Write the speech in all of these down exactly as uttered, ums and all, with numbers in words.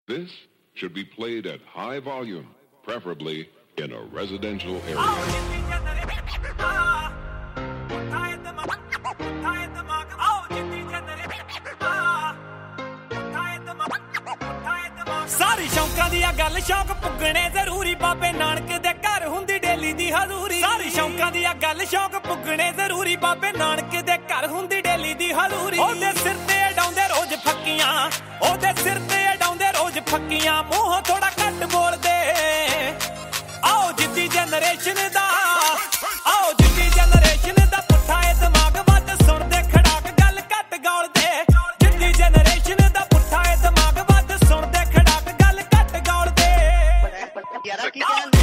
This should be played at high volume, preferably in a residential area. ਸਾਰੀ ਸ਼ੌਂਕਾਂ ਦੀ ਆ ਗੱਲ ਸ਼ੌਂਕ ਪੁੱਗਣੇ ਜ਼ਰੂਰੀ ਬਾਬੇ ਨਾਨਕ ਦੇ ਘਰ ਹੁੰਦੀ ਡੇਲੀ ਦੀ ਹਜ਼ੂਰੀ ਸਾਰੀ ਸ਼ੌਂਕਾਂ ਦੀ ਆ ਗੱਲ ਸ਼ੌਂਕ ਪੁੱਗਣੇ ਜ਼ਰੂਰੀ ਬਾਬੇ ਨਾਨਕ ਦੇ ਘਰ ਹੁੰਦੀ ਡੇਲੀ ਦੀ ਹਜ਼ੂਰੀ ਉਹਦੇ ਸਿਰ ਤੇ ਅਡਾਉਂਦੇ ਰੋਜ਼ ਫੱਕੀਆਂ ਉਹਦੇ ਸਿਰ ਤੇ ਅਡਾਉਂਦੇ ਰੋਜ਼ ਫੱਕੀਆਂ ਮੂੰਹੋਂ ਥੋੜਾ ਘੱਟ ਬੋਲਦੇ ਆਓ ਜਿੱਦੀ ਜਨਰੇਸ਼ਨ ਦਾ ਆਓ ਜਿੱਦੀ ਜਨਰੇਸ਼ਨ ਦਾ ਪੁੱਠਾ ਏ ਦਿਮਾਗ ਵੱਧ ਸੁਣਦੇ ਖੜਾਕ ਗੱਲ ਘੱਟ ਗਾਲਦੇ ਜਿੱਦੀ ਜਨਰੇਸ਼ਨ ਦਾ ਪੁੱਠਾ ਏ ਦਿਮਾਗ ਵੱਧ ਸੁਣਦੇ ਖੜਾਕ ਗੱਲ ਘੱਟ ਗਾਲਦੇ ਯਾਰਾ ਕੀ ਕਹਿੰਦੇ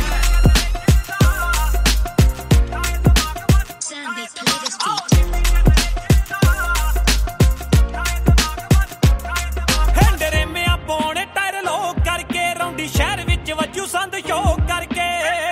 Sandy play this beat ਹੈਂਡਰੇ ਮਿਆਂ ਪੌਣੇ ਟਾਇਰ ਲੋ ਕਰਕੇ ਰੌਂਡੀ ਸ਼ਹਿਰ ਵਿੱਚ ਵੱਜੂ ਸੰਦ ਸ਼ੋਅ ਕਰਕੇ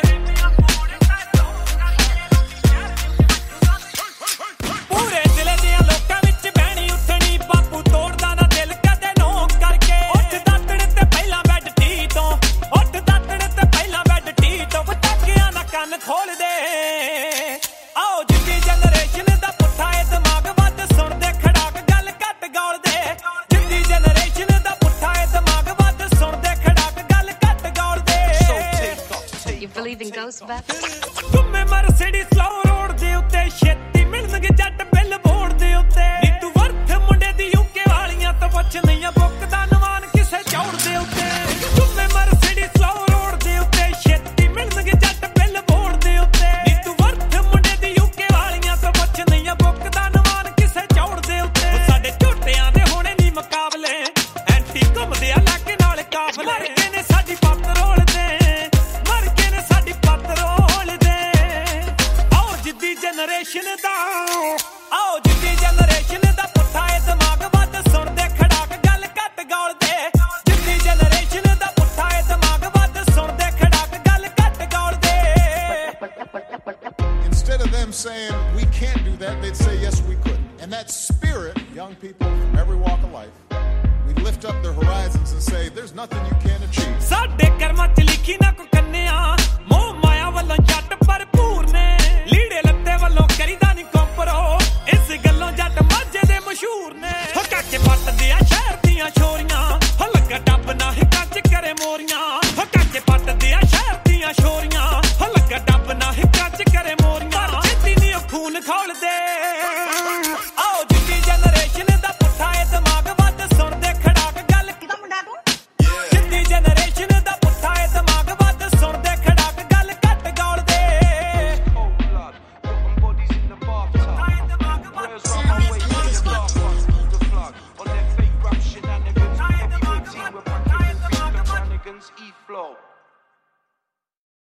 ਪੂਰੇ ਜ਼ਿਲ੍ਹੇ ਦੀਆਂ ਲੋਕਾਂ ਵਿੱਚ ਬਹਿਣੀ ਉੱਠਣੀ ਬਾਪੂ ਤੋੜਦਾ ਨਾ ਦਿਲ ਕਦੇ ਨੋ ਕਰਕੇ ਉੱਠ ਦਾਤਣ ਤੇ ਪਹਿਲਾਂ ਬੈੱਡ ਟੀ ਤੋਂ ਉੱਠ ਦਾਤਣ ਤੇ ਪਹਿਲਾਂ ਬੈੱਡ ਟੀ ਤੋਂ ਪਟਾਕਿਆਂ ਨਾ ਕੰਨ ਖੋਲ ਦੇ ਆਓ ਜਿੱਦੀ ਜਨਰੇਸ਼ਨ ਦਾ ਪੁੱਠਾ ਏ ਦਿਮਾਗ ਵੱਧ ਸੁਣਦੇ ਖੜਾਕ ਗੱਲ ਘੱਟ ਗਾਲਦੇ ਜਿੱਦੀ ਜਨਰੇਸ਼ਨ ਦਾ ਪੁੱਠਾ ਏ ਦਿਮਾਗ ਵੱਧ ਸੁਣਦੇ ਖੜਾਕ ਗੱਲ ਘੱਟ ਗਾਲਦੇ You believe in ghosts, Beth? ਤੁਮੇ ਮਰਸੀਡੀ ਸਲੋ ਰੋਡ ਦੇ ਉੱਤੇ ਛੇਤੀ ਮਿਲਣਗੇ ਜੱਟ ਬਿੱਲ ਬੋਰਡ ਦੇ ਉੱਤੇ ਨੀ ਤੂੰ ਵਰਥ ਮੁੰਡੇ ਦੀ ਯੂਕੇ ਵਾਲੀਆਂ ਤਾਂ ਪੁੱਛ ਨਹੀਂ ਆ ਬੁੱਕ ਦਾ ਨਵਾਨ ਕਿਸੇ ਚੌੜ ਦੇ ਉੱਤੇ ਤੁਮੇ ਮਰਸੀਡੀ ਸਲੋ ਰੋਡ ਦੇ ਉੱਤੇ ਛੇਤੀ ਮਿਲਣਗੇ ਜੱਟ ਬਿੱਲ ਬੋਰਡ ਦੇ ਉੱਤੇ ਨੀ ਤੂੰ ਵਰਥ ਮੁੰਡੇ ਦੀ ਯੂਕੇ ਵਾਲੀਆਂ ਤਾਂ ਪੁੱਛ ਨਹੀਂ ਆ ਬੁੱਕ ਦਾ ਨਵਾਨ ਕਿਸੇ ਚੌੜ ਦੇ ਉੱਤੇ ਸਾਡੇ ਝੋਟਿਆਂ ਦੇ ਹੋਣੇ ਨਹੀਂ ਮੁਕਾਬਲੇ ਐਂਟੀ ਘੁੰਮਦੇ ਆ ਲਾਗੇ ਨਾਲ ਕਾਫਲੇ ਮਰ ਨੇ ਸਾਡੀ ਪੱਤ ਰੋਲਦੇ ਮਰ ਕੇ ਨੇ ਸਾਡੀ ਪੱਤ ਰੋਲਦੇ ਆਓ ਜਿੱਦੀ ਜਨਰੇਸ਼ਨ ਦਾ ਆਓ ਜਿੱਦੀ ਜਨਰੇਸ਼ਨ ਦਾ ਪੁੱਠਾ ਏ ਦਿਮਾਗ ਵੱਧ ਸੁਣਦੇ ਖੜਾਕ ਗੱਲ ਘੱਟ ਗਾਲਦੇ ਜਿੱਦੀ ਜਨਰੇਸ਼ਨ ਦਾ ਪੁੱਠਾ ਏ ਦਿਮਾਗ ਵੱਧ ਸੁਣਦੇ ਖੜਾਕ ਗੱਲ ਘੱਟ ਗਾਲਦੇ Instead of them saying we can't do that, they'd say yes we could. And that spirit, young people from every walk of life, we lift up their horizons and say there's nothing you can't achieve. ਸਾਡੇ ਕਰਮਾਂ ਚ ਲਿਖੀ ਨਾ ਕੋ ਕੰਨਿਆ ਮੋਹ ਮਾਇਆ ਵੱਲੋਂ ਜੱਟ